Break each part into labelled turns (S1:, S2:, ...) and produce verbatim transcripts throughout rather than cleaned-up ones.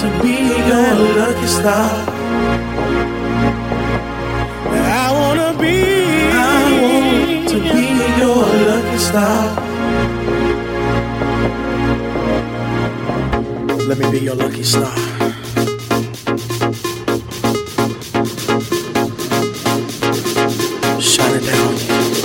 S1: to be your lucky star. I wanna be, I want to be your lucky star. Let me be your lucky star. Shine it down.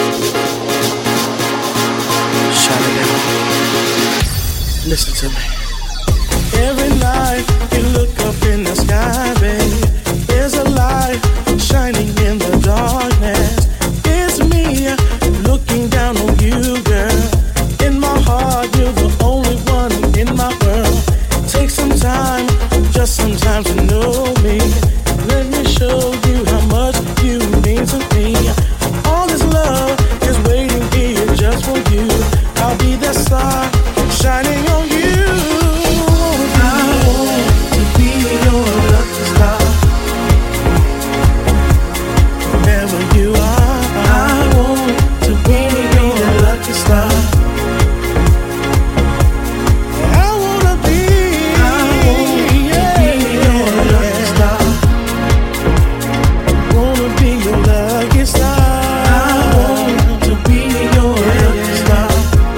S1: Shine it down. Listen to me. Every night you look up in the sky, babe, there's a light shining in the darkness. It's me looking down on you, girl. In my heart, you're the only one in my world. Take some time, just some time to know me. Let me show you how much you mean to me. All this love is waiting here just for you. I'll be the star shining on you. I want to be your lucky star. Wherever you are, I want to be your lucky star. I wanna be, I want to be your lucky star. Wanna be your lucky star. I want to be your lucky star.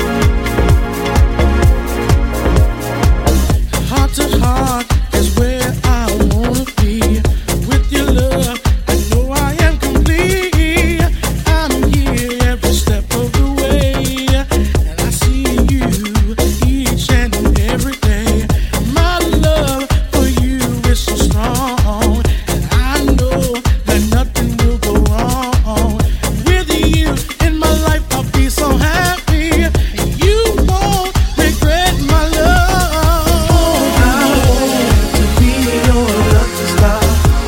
S1: Heart to heart is where I wanna be. With your love, I know I am complete. I'm here every step of the way, and I see you each and every day. My love for you is so strong, and I know that nothing will go wrong. With you in my life, I'll be so happy. You won't regret my love. I want to be your lucky star.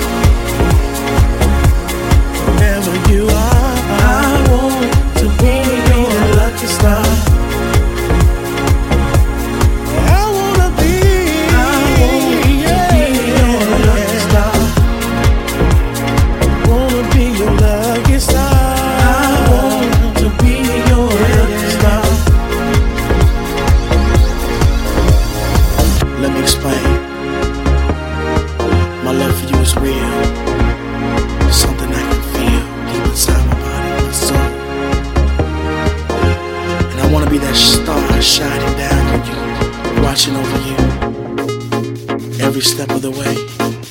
S1: Wherever you are, I want to be your lucky star. I wanna be, I want to be your lucky star. Wanna be your lucky star. I want to be your lucky star. Let me explain. My love for you is real. Something I can feel deep inside my body, my soul. And I wanna be that star shining down on you, watching over you every step of the way.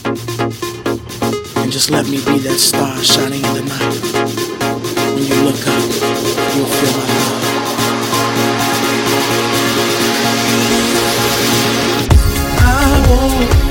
S1: And just let me be that star shining in the night. When you look up, you'll feel my love. I want